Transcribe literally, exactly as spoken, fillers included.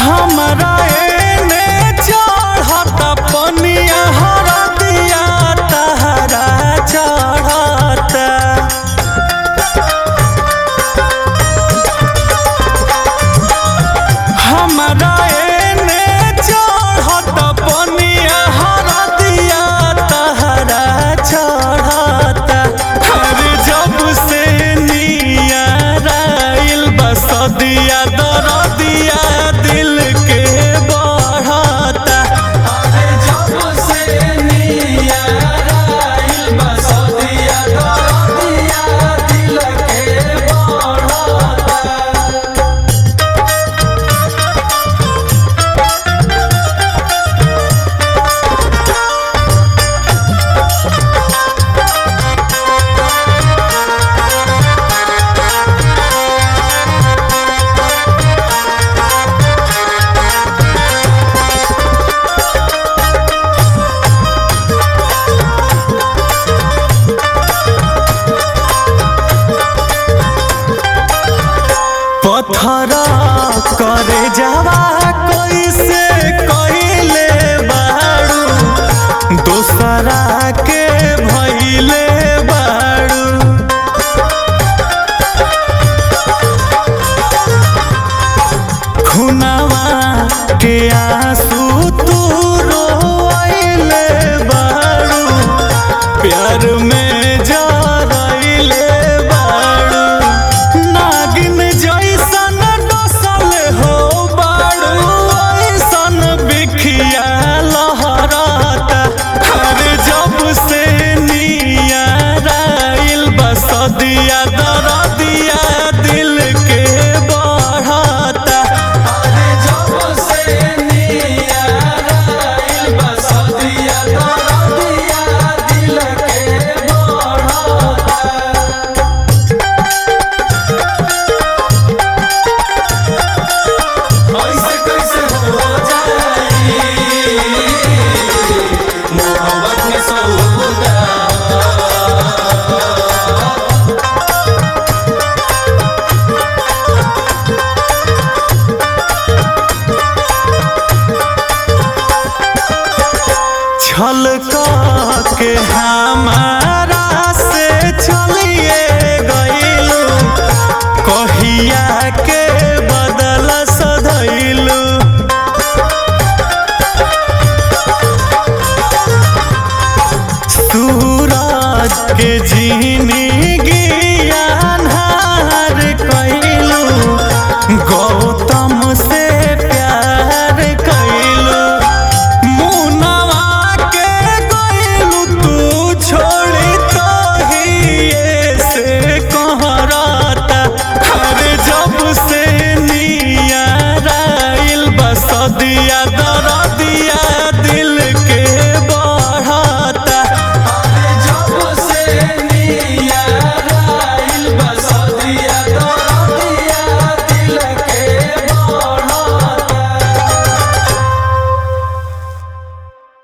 हमरा एने चढ़त पनिया हरदिया तहरा चढ़त। हमरा एने चढ़त पनिया हरदिया तहरा चढ़त। अरे जब से नियर आइल बसदिया दरदिया दिल के बढ़ता। अरे जब से नियर आइल बसदिया दरदिया दिल के बढ़ता। पत्थर करे जावा कैसे कइले बाड़ू दोसरा के भइले बाड़ू। खुनावा के आंसू तू रोइले बाड़ू प्यार में जरइले बाड़ू। नागिन जैसन डसल हो बाड़ू ऐसन बिखिया लहरता। अरे जब से नियर आइल बसदिया दरदिया दिल के बढ़ता। अरे जब से नियर आइल बसदिया दरदिया दिल के बढ़ता। ऐसे कैसे हो जाई मोहब्बत में सौदा। छलक के हमारा से चलिए गइलू कहिया के बदल सधैलू। सूरज के जिंदगी अन्हार कइलू गौतम से प्यार कइलू। मुनवा के गइलू तू छोड़ी तो ही से कहरता। अरे जब से नियर आइल बसदिया